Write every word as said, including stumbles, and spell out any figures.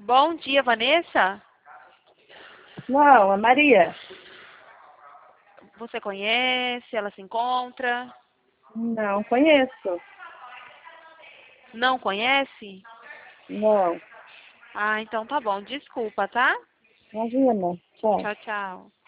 Bom dia, Vanessa. Não, a Maria. Você conhece? Ela se encontra? Não conheço. Não conhece? Não. Ah, então tá bom. Desculpa, tá? Imagina. Tchau. Tchau, tchau.